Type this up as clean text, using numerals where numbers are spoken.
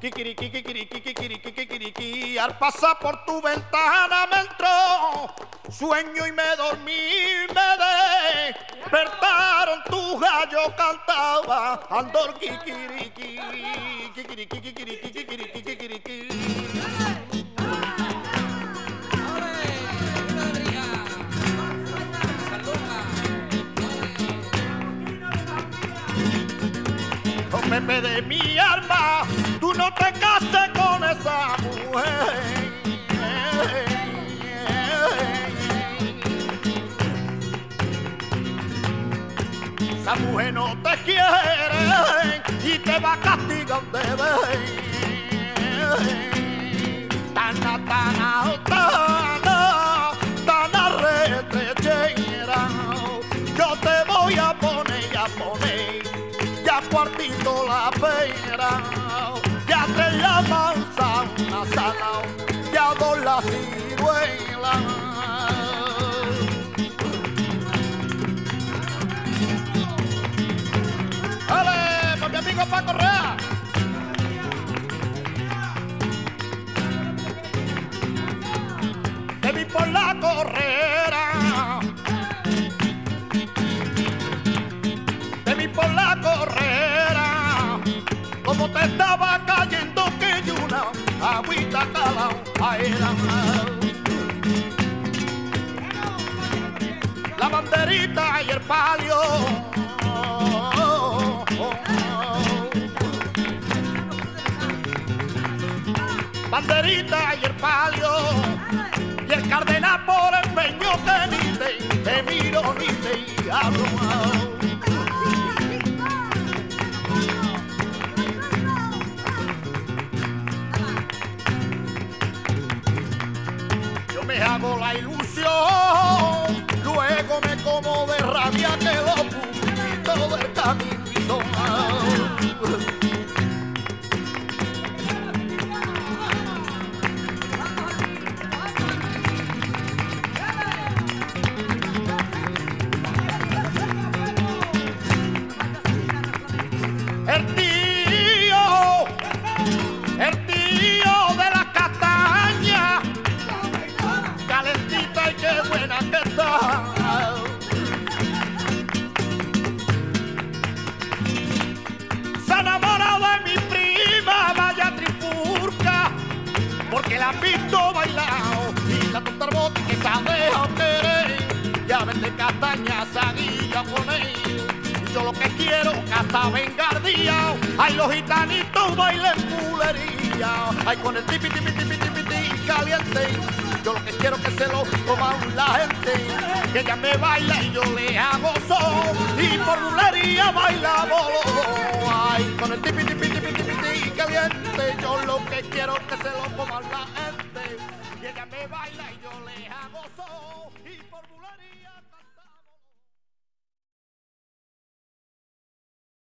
Kikiriki, kikiriki, kikiriki, kikiriki. Al pasar por tu ventana me entró sueño y me dormí, me despertaron, tu gallo cantaba Andor kikiriki, kikiriki, kikiriki, kikiriki, kikiriki. Oh, Pepe de mi alma, tú no te cases con esa mujer. Esa mujer no te quiere y te va a castigar de vez. Tana, tana, tana, tana retrechera. Yo te voy a poner, ya cuartito la pera. Ya te la manzana sana, ya dos la ciruela. ¡Dale, con mi amigo Paco Correa! Te vi por la correra, te vi por la correra, como te estaba cayendo que yo una agüita calada era. La banderita y el palio, banderita y el palio, y el cardenal por empeño que ni te miro ni te hablo. Yo me hago la ilusión, luego me como de rabia que lo puntito del camino. El tío de la castaña, calentita y qué buena que está. Se enamora de mi prima, vaya trifurca, porque la han visto bailado y la tonta arbota que se ha dejado querer. Ya vende castaña, saguilla con él. Yo lo que quiero que hasta venga el día. Ay, los gitanitos bailen pulería. Ay, con el tipi, tipi, tipi, tipi, tipi caliente. Yo lo que quiero que se lo coman la gente. Que ella me baila y yo le hago son. Y por bulería baila bolo. Ay, con el tipi, tipi, tipi, tipi, tipi caliente. Yo lo que quiero que se lo coman la gente. Que ella me baila.